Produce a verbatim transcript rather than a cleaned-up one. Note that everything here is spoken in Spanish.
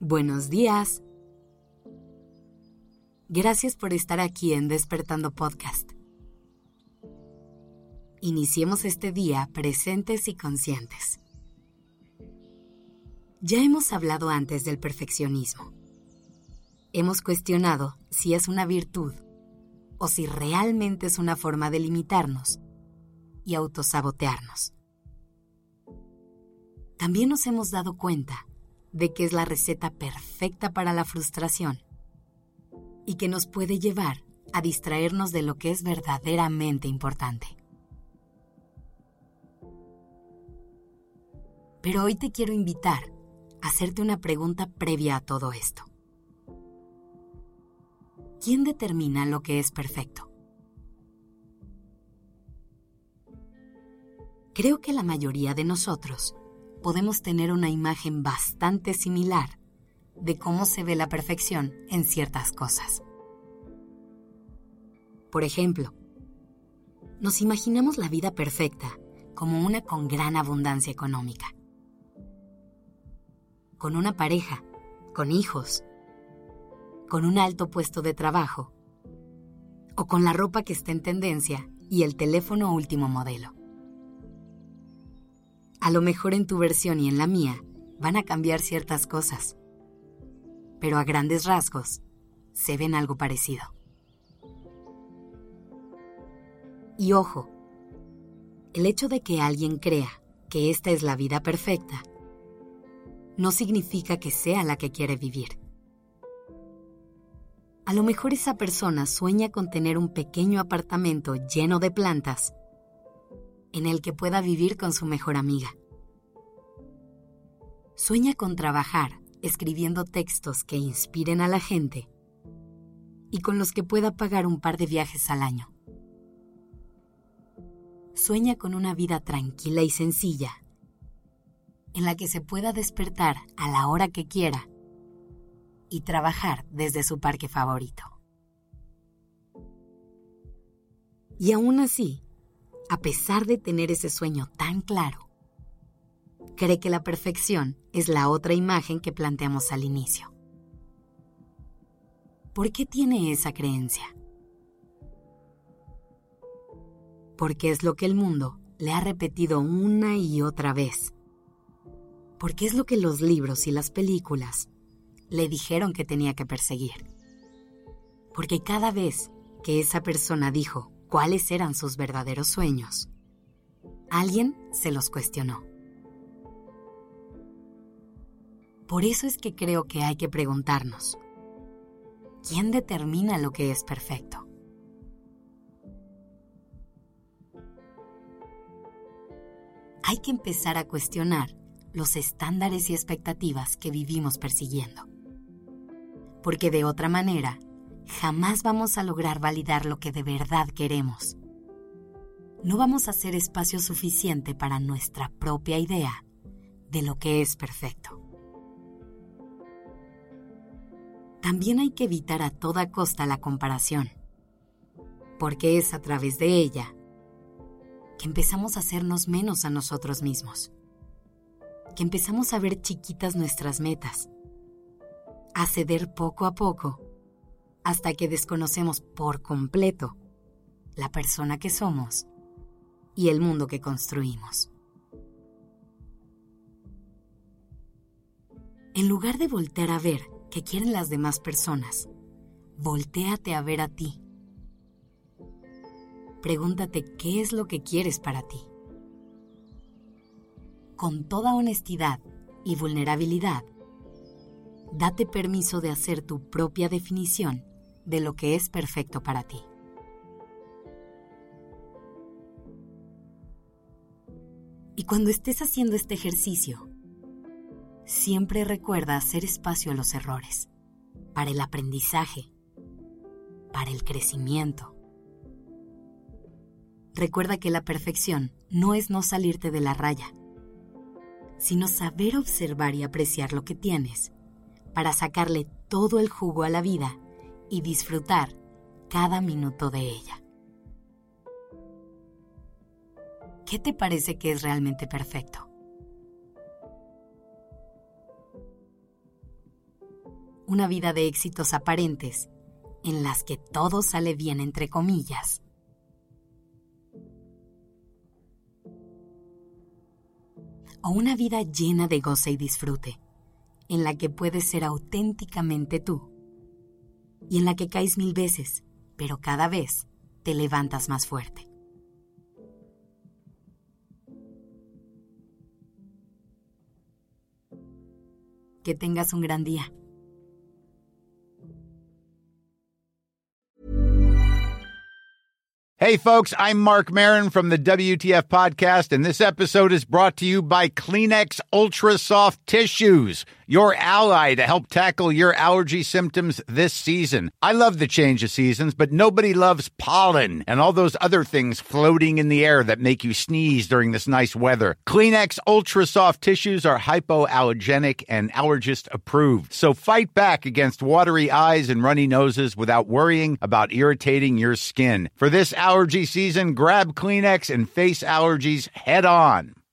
Buenos días. Gracias por estar aquí en Despertando Podcast. Iniciemos este día presentes y conscientes. Ya hemos hablado antes del perfeccionismo. Hemos cuestionado si es una virtud o si realmente es una forma de limitarnos y autosabotearnos. También nos hemos dado cuenta de que es la receta perfecta para la frustración y que nos puede llevar a distraernos de lo que es verdaderamente importante. Pero hoy te quiero invitar a hacerte una pregunta previa a todo esto. ¿Quién determina lo que es perfecto? Creo que la mayoría de nosotros podemos tener una imagen bastante similar de cómo se ve la perfección en ciertas cosas. Por ejemplo, nos imaginamos la vida perfecta como una con gran abundancia económica, con una pareja, con hijos, con un alto puesto de trabajo, o con la ropa que está en tendencia y el teléfono último modelo. A lo mejor en tu versión y en la mía van a cambiar ciertas cosas, pero a grandes rasgos se ven algo parecido. Y ojo, el hecho de que alguien crea que esta es la vida perfecta no significa que sea la que quiere vivir. A lo mejor esa persona sueña con tener un pequeño apartamento lleno de plantas en el que pueda vivir con su mejor amiga. Sueña con trabajar escribiendo textos que inspiren a la gente y con los que pueda pagar un par de viajes al año. Sueña con una vida tranquila y sencilla, en la que se pueda despertar a la hora que quiera y trabajar desde su parque favorito. Y aún así, a pesar de tener ese sueño tan claro, cree que la perfección es la otra imagen que planteamos al inicio. ¿Por qué tiene esa creencia? Porque es lo que el mundo le ha repetido una y otra vez. Porque es lo que los libros y las películas le dijeron que tenía que perseguir. Porque cada vez que esa persona dijo cuáles eran sus verdaderos sueños, alguien se los cuestionó. Por eso es que creo que hay que preguntarnos, ¿quién determina lo que es perfecto? Hay que empezar a cuestionar los estándares y expectativas que vivimos persiguiendo. Porque de otra manera, jamás vamos a lograr validar lo que de verdad queremos. No vamos a hacer espacio suficiente para nuestra propia idea de lo que es perfecto. También hay que evitar a toda costa la comparación, porque es a través de ella que empezamos a hacernos menos a nosotros mismos, que empezamos a ver chiquitas nuestras metas, a ceder poco a poco, hasta que desconocemos por completo la persona que somos y el mundo que construimos. En lugar de voltear a ver qué quieren las demás personas, voltéate a ver a ti. Pregúntate qué es lo que quieres para ti. Con toda honestidad y vulnerabilidad, date permiso de hacer tu propia definición de lo que es perfecto para ti. Y cuando estés haciendo este ejercicio, siempre recuerda hacer espacio a los errores, para el aprendizaje, para el crecimiento. Recuerda que la perfección no es no salirte de la raya, sino saber observar y apreciar lo que tienes para sacarle todo el jugo a la vida y disfrutar cada minuto de ella. ¿Qué te parece que es realmente perfecto? una vida de éxitos aparentes en las que todo sale bien entre comillas. O una vida llena de goce y disfrute, en la que puedes ser auténticamente tú y en la que caes mil veces, pero cada vez te levantas más fuerte. Que tengas un gran día. Hey, folks, I'm Mark Maron from the W T F Podcast, and this episode is brought to you by Kleenex Ultra Soft Tissues, your ally to help tackle your allergy symptoms this season. I love the change of seasons, but nobody loves pollen and all those other things floating in the air that make you sneeze during this nice weather. Kleenex Ultra Soft Tissues are hypoallergenic and allergist approved, so fight back against watery eyes and runny noses without worrying about irritating your skin. For this allergy season, grab Kleenex and face allergies head on.